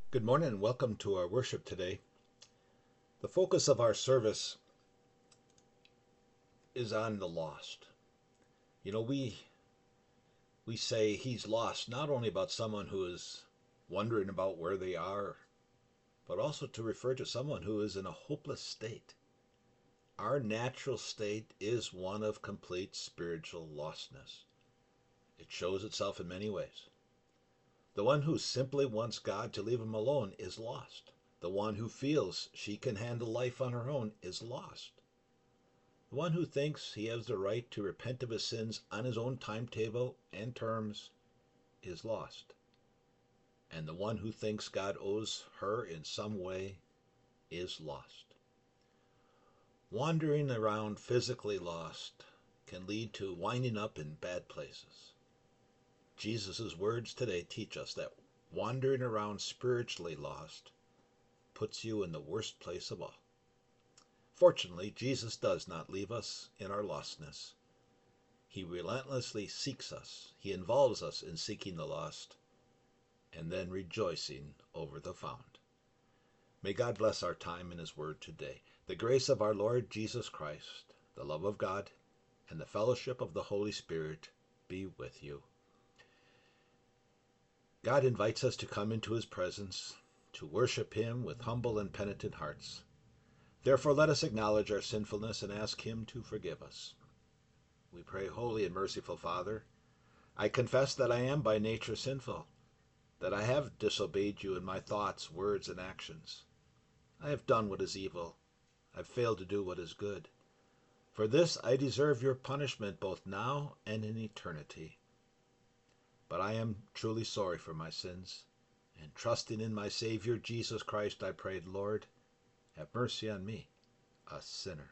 Good morning and welcome to our worship today. The focus of our service is on the lost. We say he's lost not only about someone who is wondering about where they are, but also to refer to someone who is in a hopeless state. Our natural state is one of complete spiritual lostness. It shows itself in many ways. The one who simply wants God to leave him alone is lost. The one who feels she can handle life on her own is lost. The one who thinks he has the right to repent of his sins on his own timetable and terms is lost. And the one who thinks God owes her in some way is lost. Wandering around physically lost can lead to winding up in bad places. Jesus' words today teach us that wandering around spiritually lost puts you in the worst place of all. Fortunately, Jesus does not leave us in our lostness. He relentlessly seeks us. He involves us in seeking the lost and then rejoicing over the found. May God bless our time in his word today. The grace of our Lord Jesus Christ, the love of God, and the fellowship of the Holy Spirit be with you. God invites us to come into his presence, to worship him with humble and penitent hearts. Therefore, let us acknowledge our sinfulness and ask him to forgive us. We pray, Holy and merciful Father, I confess that I am by nature sinful, that I have disobeyed you in my thoughts, words, and actions. I have done what is evil. I have failed to do what is good. For this I deserve your punishment both now and in eternity. But I am truly sorry for my sins, and trusting in my Savior Jesus Christ, I prayed, Lord, have mercy on me, a sinner.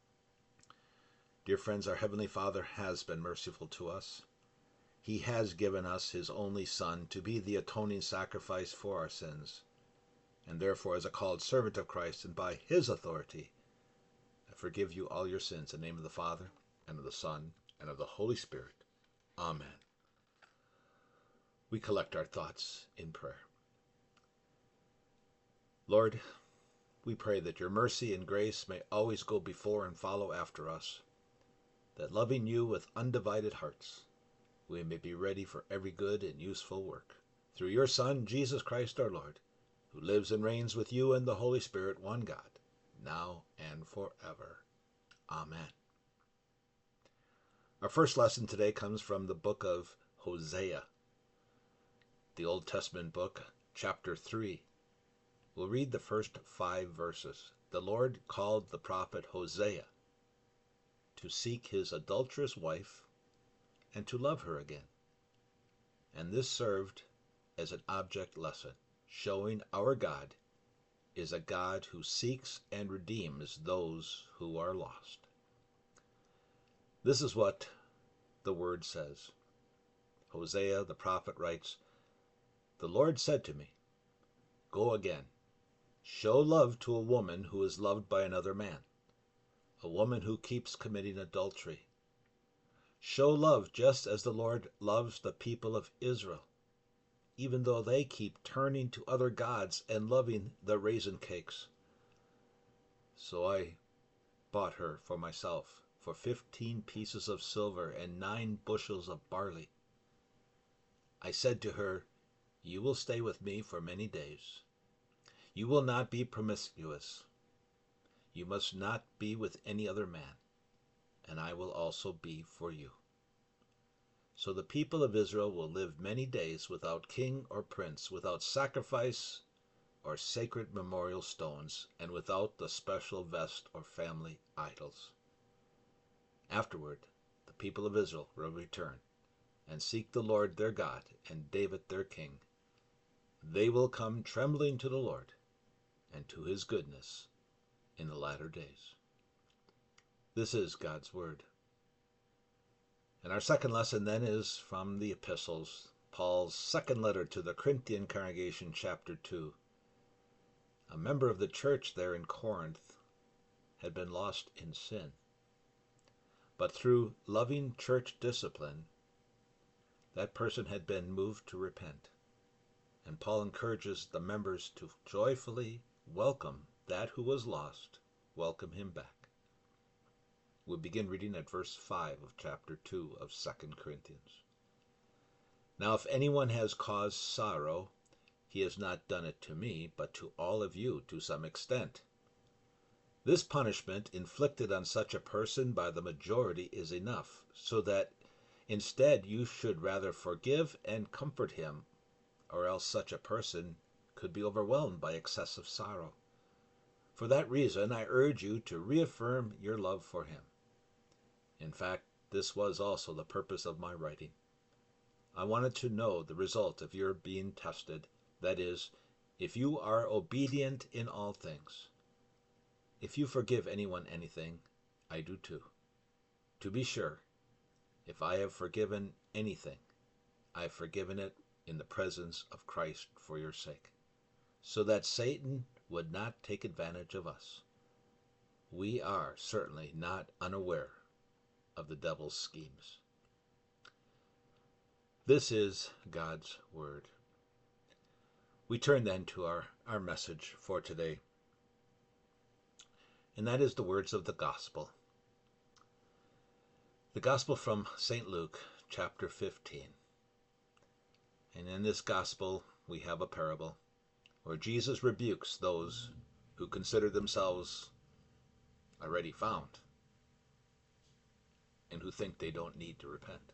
Dear friends, our Heavenly Father has been merciful to us. He has given us his only Son to be the atoning sacrifice for our sins, and therefore as a called servant of Christ and by his authority, I forgive you all your sins in the name of the Father, and of the Son, and of the Holy Spirit. Amen. We collect our thoughts in prayer. Lord, we pray that your mercy and grace may always go before and follow after us, that loving you with undivided hearts, we may be ready for every good and useful work. Through your Son, Jesus Christ our Lord, who lives and reigns with you and the Holy Spirit, one God, now and forever. Amen. Our first lesson today comes from the book of Hosea, the Old Testament book, chapter 3. We'll read the first 5 verses. The Lord called the prophet Hosea to seek his adulterous wife and to love her again. And this served as an object lesson, showing our God is a God who seeks and redeems those who are lost. This is what the word says. Hosea the prophet writes, "The Lord said to me, go again, show love to a woman who is loved by another man, a woman who keeps committing adultery. Show love just as the Lord loves the people of Israel, even though they keep turning to other gods and loving the raisin cakes." So I bought her for myself for 15 pieces of silver and 9 bushels of barley. I said to her, you will stay with me for many days. You will not be promiscuous. You must not be with any other man, and I will also be for you. So the people of Israel will live many days without king or prince, without sacrifice or sacred memorial stones, and without the special vest or family idols. Afterward, the people of Israel will return and seek the Lord their God and David their king. They will come trembling to the Lord and to his goodness in the latter days. This is God's word. And our second lesson then is from the epistles, Paul's second letter to the Corinthian congregation, chapter 2. A member of the church there in Corinth had been lost in sin. But through loving church discipline, that person had been moved to repent. And Paul encourages the members to joyfully welcome that who was lost, welcome him back. We'll begin reading at verse 5 of chapter 2 of 2 Corinthians. Now if anyone has caused sorrow, he has not done it to me, but to all of you to some extent. This punishment inflicted on such a person by the majority is enough, so that instead you should rather forgive and comfort him, or else such a person could be overwhelmed by excessive sorrow. For that reason, I urge you to reaffirm your love for him. In fact, this was also the purpose of my writing. I wanted to know the result of your being tested, that is, if you are obedient in all things. If you forgive anyone anything, I do too. To be sure, if I have forgiven anything, I have forgiven it in the presence of Christ for your sake, so that Satan would not take advantage of us. We are certainly not unaware of the devil's schemes. This is God's word. We turn then to our message for today, and that is the words of the gospel. The gospel from St. Luke, chapter 15. And in this gospel, we have a parable where Jesus rebukes those who consider themselves already found and who think they don't need to repent.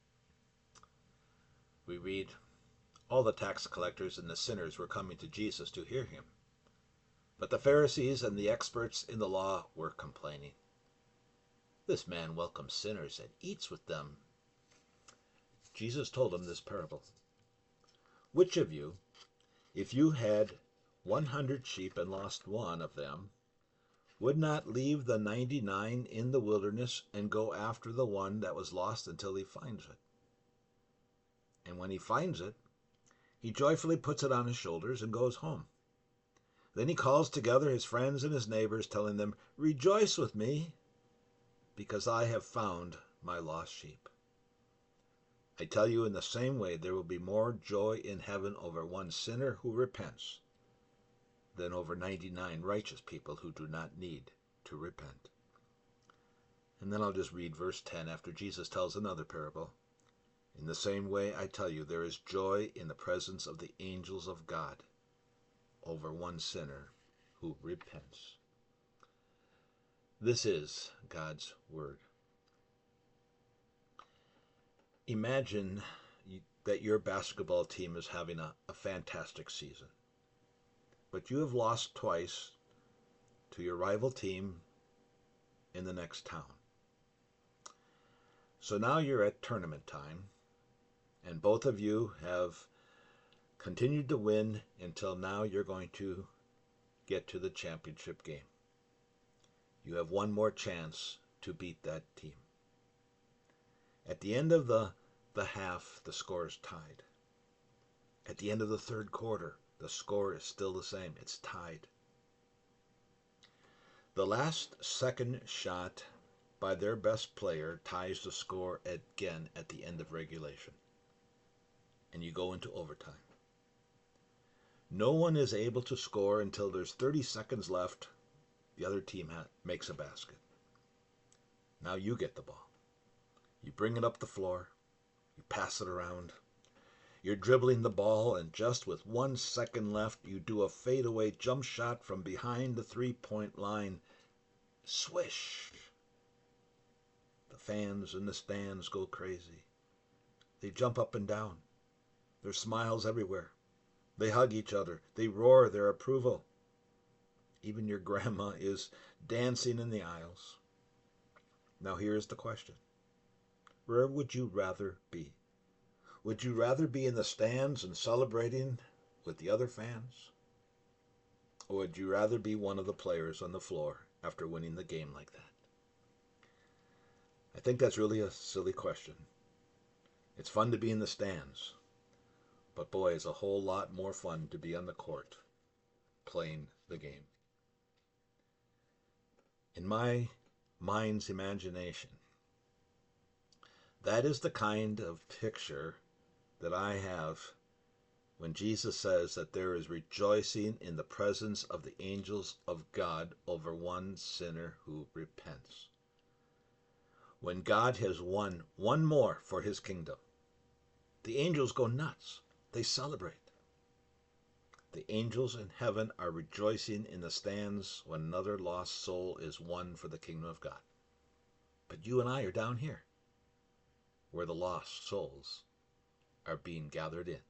We read, all the tax collectors and the sinners were coming to Jesus to hear him, but the Pharisees and the experts in the law were complaining. This man welcomes sinners and eats with them. Jesus told them this parable. Which of you, if you had 100 sheep and lost one of them, would not leave the 99 in the wilderness and go after the one that was lost until he finds it? And when he finds it, he joyfully puts it on his shoulders and goes home. Then he calls together his friends and his neighbors, telling them, rejoice with me, because I have found my lost sheep. I tell you, in the same way, there will be more joy in heaven over one sinner who repents than over 99 righteous people who do not need to repent. And then I'll just read verse 10 after Jesus tells another parable. In the same way, I tell you, there is joy in the presence of the angels of God over one sinner who repents. This is God's word. Imagine that your basketball team is having a fantastic season, but you have lost twice to your rival team in the next town. So now you're at tournament time, and both of you have continued to win until now you're going to get to the championship game. You have one more chance to beat that team. At the end of the half, the score is tied. At the end of the third quarter, the score is still the same. It's tied. The last second shot by their best player ties the score again at the end of regulation. And you go into overtime. No one is able to score until there's 30 seconds left. The other team makes a basket. Now you get the ball. You bring it up the floor. You pass it around. You're dribbling the ball, and just with 1 second left, you do a fadeaway jump shot from behind the three-point line. Swish! The fans in the stands go crazy. They jump up and down. There's smiles everywhere. They hug each other. They roar their approval. Even your grandma is dancing in the aisles. Now here's the question. Where would you rather be? Would you rather be in the stands and celebrating with the other fans? Or would you rather be one of the players on the floor after winning the game like that? I think that's really a silly question. It's fun to be in the stands, but boy, it's a whole lot more fun to be on the court playing the game. In my mind's imagination, that is the kind of picture that I have when Jesus says that there is rejoicing in the presence of the angels of God over one sinner who repents. When God has won one more for his kingdom, the angels go nuts. They celebrate. The angels in heaven are rejoicing in the stands when another lost soul is won for the kingdom of God. But you and I are down here, where the lost souls are being gathered in.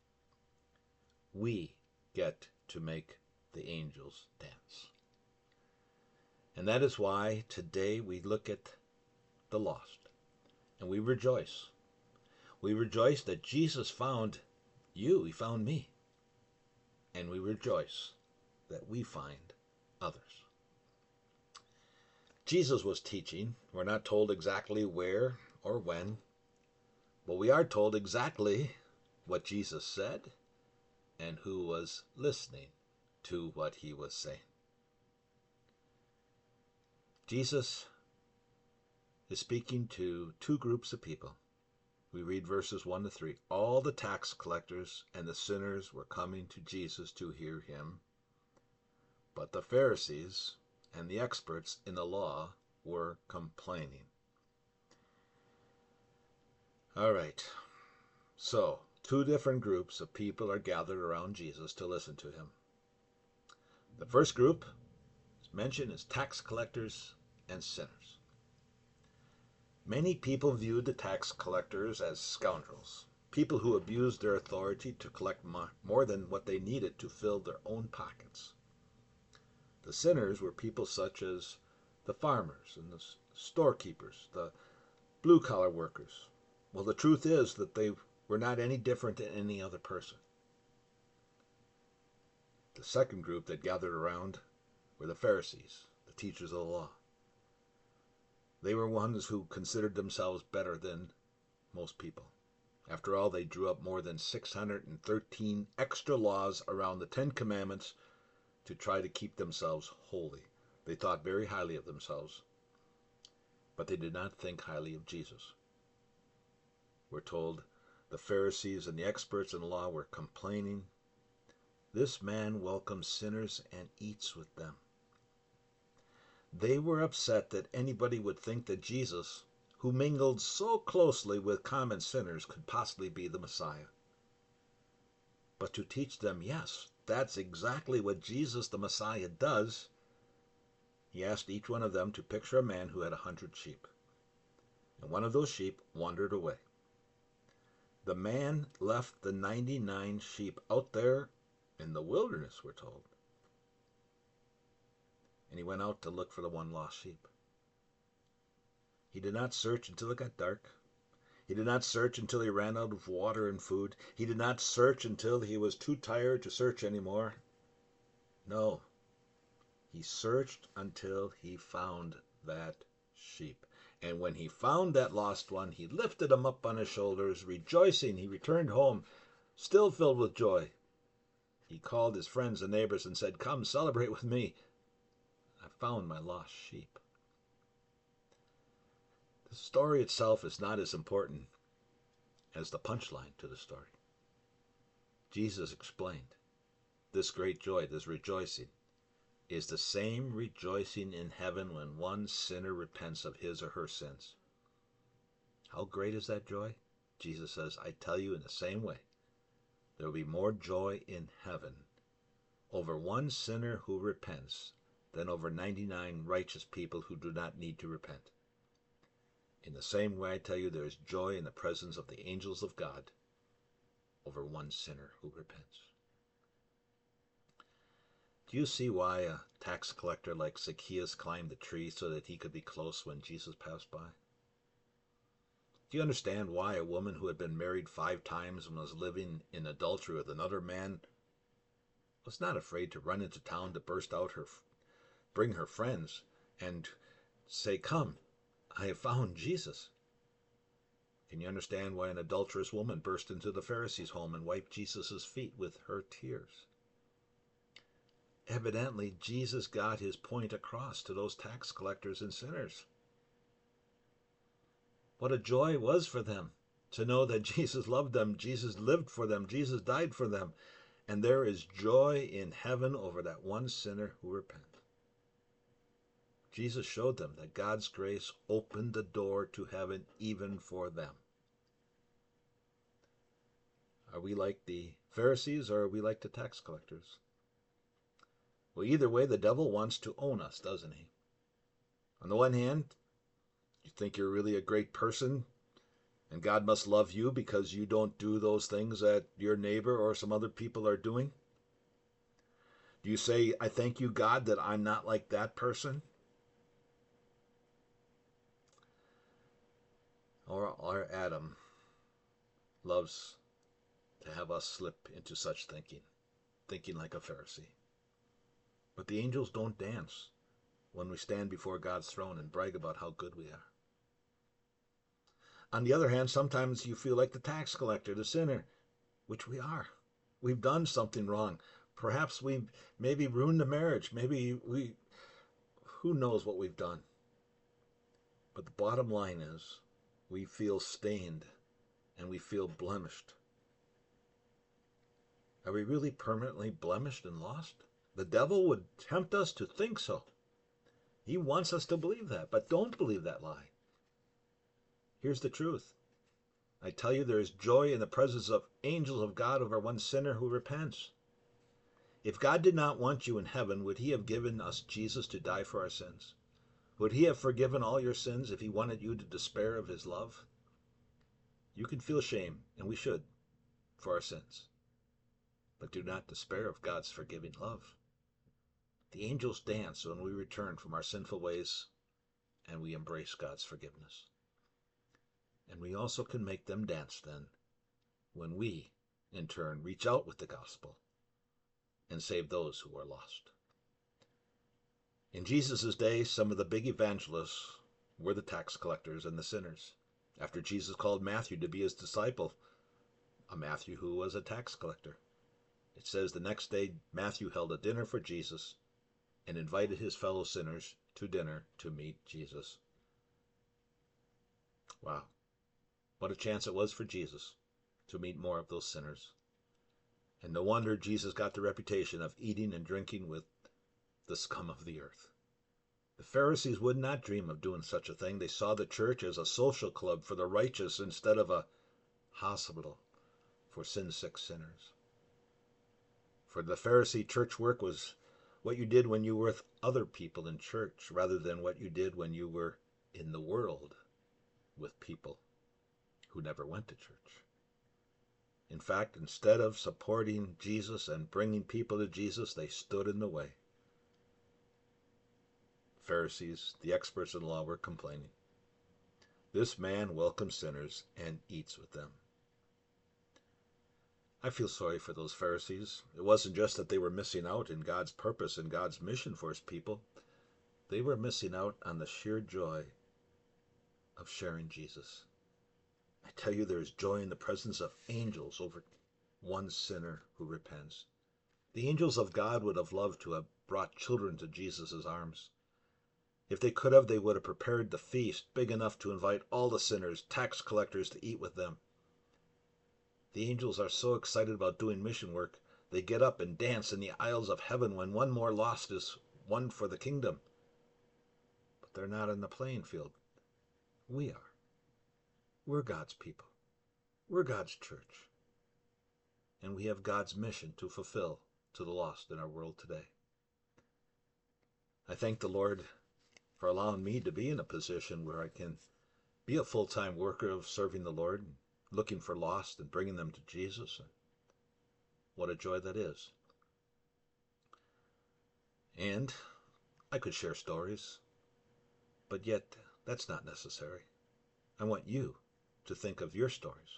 We get to make the angels dance. And that is why today we look at the lost and we rejoice. We rejoice that Jesus found you, he found me. And we rejoice that we find others. Jesus was teaching. We're not told exactly where or when, but we are told exactly what Jesus said and who was listening to what he was saying. Jesus is speaking to two groups of people. We read verses 1 to 3. All the tax collectors and the sinners were coming to Jesus to hear him, but the Pharisees and the experts in the law were complaining. All right, so two different groups of people are gathered around Jesus to listen to him. The first group mentioned is tax collectors and sinners. Many people viewed the tax collectors as scoundrels, people who abused their authority to collect more than what they needed to fill their own pockets. The sinners were people such as the farmers and the storekeepers, the blue-collar workers. Well, the truth is that they were not any different than any other person. The second group that gathered around were the Pharisees, the teachers of the law. They were ones who considered themselves better than most people. After all, they drew up more than 613 extra laws around the 10 Commandments to try to keep themselves holy. They thought very highly of themselves, but they did not think highly of Jesus. We're told the Pharisees and the experts in the law were complaining. This man welcomes sinners and eats with them. They were upset that anybody would think that Jesus, who mingled so closely with common sinners, could possibly be the Messiah. But to teach them, yes, that's exactly what Jesus the Messiah does. He asked each one of them to picture a man who had 100 sheep. And one of those sheep wandered away. The man left the 99 sheep out there in the wilderness, we're told. And he went out to look for the one lost sheep. He did not search until it got dark. He did not search until he ran out of water and food. He did not search until he was too tired to search anymore. No, he searched until he found that sheep. And when he found that lost one, he lifted him up on his shoulders. Rejoicing, he returned home, still filled with joy. He called his friends and neighbors and said, "Come, celebrate with me. I found my lost sheep." The story itself is not as important as the punchline to the story. Jesus explained this great joy, this rejoicing, is the same rejoicing in heaven when one sinner repents of his or her sins. How great is that joy? Jesus says, I tell you in the same way, there will be more joy in heaven over one sinner who repents than over 99 righteous people who do not need to repent. In the same way, I tell you, there is joy in the presence of the angels of God over one sinner who repents. Do you see why a tax collector like Zacchaeus climbed the tree so that he could be close when Jesus passed by? Do you understand why a woman who had been married 5 times and was living in adultery with another man was not afraid to run into town to bring her friends and say, "Come, I have found Jesus"? Can you understand why an adulterous woman burst into the Pharisee's home and wiped Jesus' feet with her tears? Evidently, Jesus got his point across to those tax collectors and sinners. What a joy it was for them to know that Jesus loved them, Jesus lived for them, Jesus died for them, and there is joy in heaven over that one sinner who repents. Jesus showed them that God's grace opened the door to heaven even for them. Are we like the Pharisees or are we like the tax collectors? Well, either way, the devil wants to own us, doesn't he? On the one hand, you think you're really a great person and God must love you because you don't do those things that your neighbor or some other people are doing? Do you say, I thank you, God, that I'm not like that person? Or our Adam loves to have us slip into such thinking like a Pharisee. But the angels don't dance when we stand before God's throne and brag about how good we are. On the other hand, sometimes you feel like the tax collector, the sinner, which we are. We've done something wrong. Perhaps we've maybe ruined the marriage. Who knows what we've done. But the bottom line is we feel stained and we feel blemished. Are we really permanently blemished and lost? The devil would tempt us to think so. He wants us to believe that, but don't believe that lie. Here's the truth. I tell you, there is joy in the presence of angels of God over one sinner who repents. If God did not want you in heaven, would he have given us Jesus to die for our sins? Would he have forgiven all your sins if he wanted you to despair of his love? You can feel shame, and we should, for our sins. But do not despair of God's forgiving love. The angels dance when we return from our sinful ways and we embrace God's forgiveness. And we also can make them dance then when we, in turn, reach out with the gospel and save those who are lost. In Jesus' day, some of the big evangelists were the tax collectors and the sinners. After Jesus called Matthew to be his disciple, a Matthew who was a tax collector, it says the next day Matthew held a dinner for Jesus and invited his fellow sinners to dinner to meet Jesus. Wow. What a chance it was for Jesus to meet more of those sinners. And no wonder Jesus got the reputation of eating and drinking with the scum of the earth. The Pharisees would not dream of doing such a thing. They saw the church as a social club for the righteous instead of a hospital for sin-sick sinners. For the Pharisee, church work was what you did when you were with other people in church rather than what you did when you were in the world with people who never went to church. In fact, instead of supporting Jesus and bringing people to Jesus, they stood in the way. Pharisees, the experts in law, were complaining. This man welcomes sinners and eats with them. I feel sorry for those Pharisees. It wasn't just that they were missing out in God's purpose and God's mission for his people. They were missing out on the sheer joy of sharing Jesus. I tell you, there is joy in the presence of angels over one sinner who repents. The angels of God would have loved to have brought children to Jesus' arms. If they could have, they would have prepared the feast big enough to invite all the sinners, tax collectors, to eat with them. The angels are so excited about doing mission work, they get up and dance in the aisles of heaven when one more lost is won for the kingdom. But they're not in the playing field. We are. We're God's people. We're God's church. And we have God's mission to fulfill to the lost in our world today. I thank the Lord for allowing me to be in a position where I can be a full-time worker of serving the Lord, looking for lost and bringing them to Jesus. And what a joy that is. And I could share stories, but yet that's not necessary. I want you to think of your stories.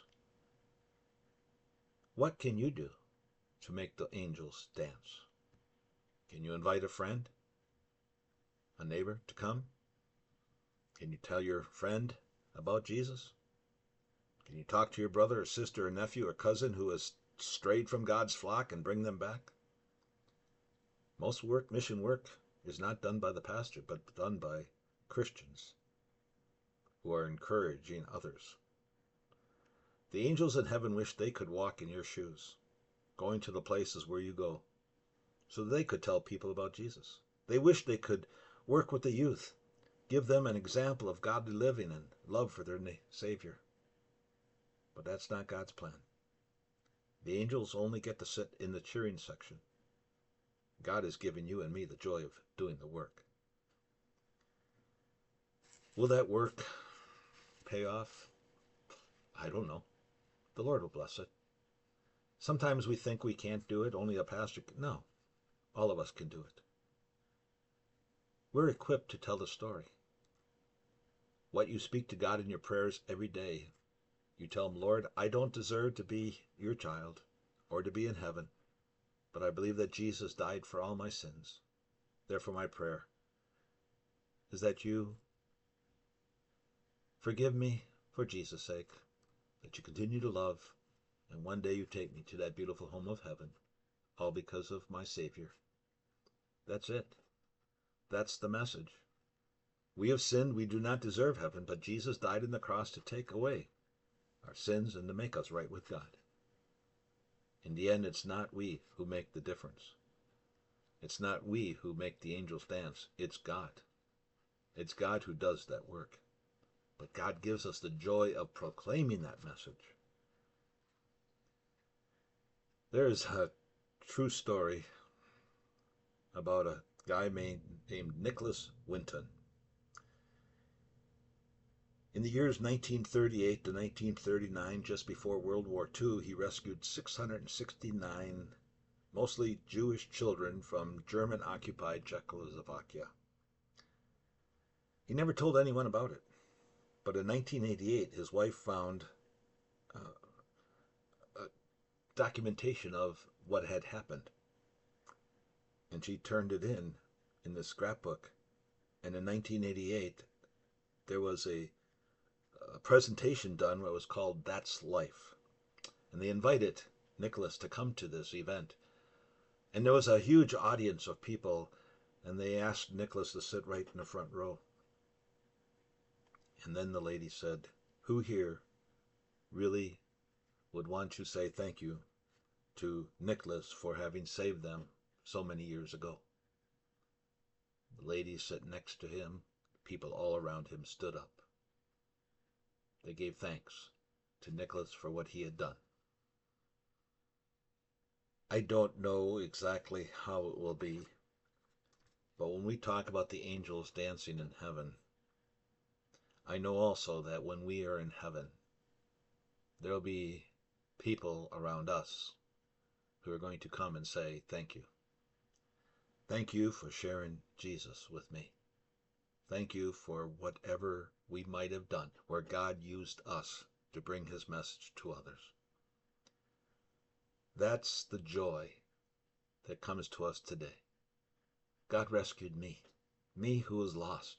What can you do to make the angels dance? Can you invite a friend, a neighbor to come? Can you tell your friend about Jesus? Can you talk to your brother or sister or nephew or cousin who has strayed from God's flock and bring them back? Most mission work, is not done by the pastor, but done by Christians who are encouraging others. The angels in heaven wish they could walk in your shoes, going to the places where you go, so they could tell people about Jesus. They wish they could work with the youth, give them an example of godly living and love for their Savior. But that's not God's plan. The angels only get to sit in the cheering section. God has given you and me the joy of doing the work. Will that work pay off? I don't know. The Lord will bless it. Sometimes we think we can't do it, only a pastor can. No, all of us can do it. We're equipped to tell the story. What you speak to God in your prayers every day, you tell him, Lord, I don't deserve to be your child or to be in heaven, but I believe that Jesus died for all my sins. Therefore, my prayer is that you forgive me for Jesus' sake, that you continue to love, and one day you take me to that beautiful home of heaven, all because of my Savior. That's it. That's the message. We have sinned. We do not deserve heaven, but Jesus died on the cross to take away our sins and to make us right with God. In the end, it's not we who make the difference. It's not we who make the angels dance. It's God. It's God who does that work. But God gives us the joy of proclaiming that message. There's a true story about a guy named Nicholas Winton. In the years 1938 to 1939, just before World War II, he rescued 669 mostly Jewish children from German-occupied Czechoslovakia. He never told anyone about it, but in 1988, his wife found a documentation of what had happened, and she turned it in this scrapbook. And in 1988, there was a presentation done what was called That's Life. And they invited Nicholas to come to this event. And there was a huge audience of people, and they asked Nicholas to sit right in the front row. And then the lady said, who here really would want to say thank you to Nicholas for having saved them so many years ago? The lady sat next to him. People all around him stood up. They gave thanks to Nicholas for what he had done. I don't know exactly how it will be, but when we talk about the angels dancing in heaven, I know also that when we are in heaven, there will be people around us who are going to come and say, thank you. Thank you for sharing Jesus with me. Thank you for whatever we might have done, where God used us to bring his message to others. That's the joy that comes to us today. God rescued me who was lost.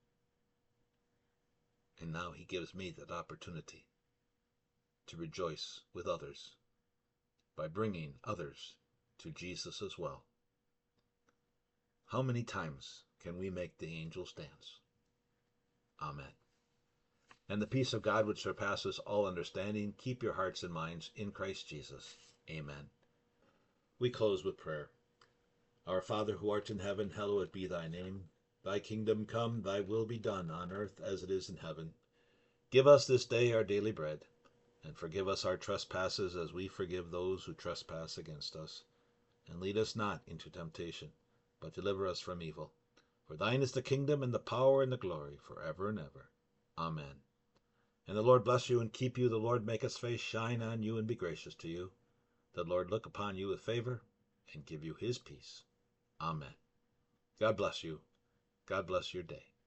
And now he gives me that opportunity to rejoice with others by bringing others to Jesus as well. How many times can we make the angels dance? Amen. And the peace of God which surpasses all understanding, keep your hearts and minds in Christ Jesus. Amen. We close with prayer. Our Father who art in heaven, hallowed be thy name. Thy kingdom come, thy will be done on earth as it is in heaven. Give us this day our daily bread, and forgive us our trespasses as we forgive those who trespass against us. And lead us not into temptation, but deliver us from evil. For thine is the kingdom and the power and the glory forever and ever. Amen. And the Lord bless you and keep you. The Lord make his face shine on you and be gracious to you. The Lord look upon you with favor and give you his peace. Amen. God bless you. God bless your day.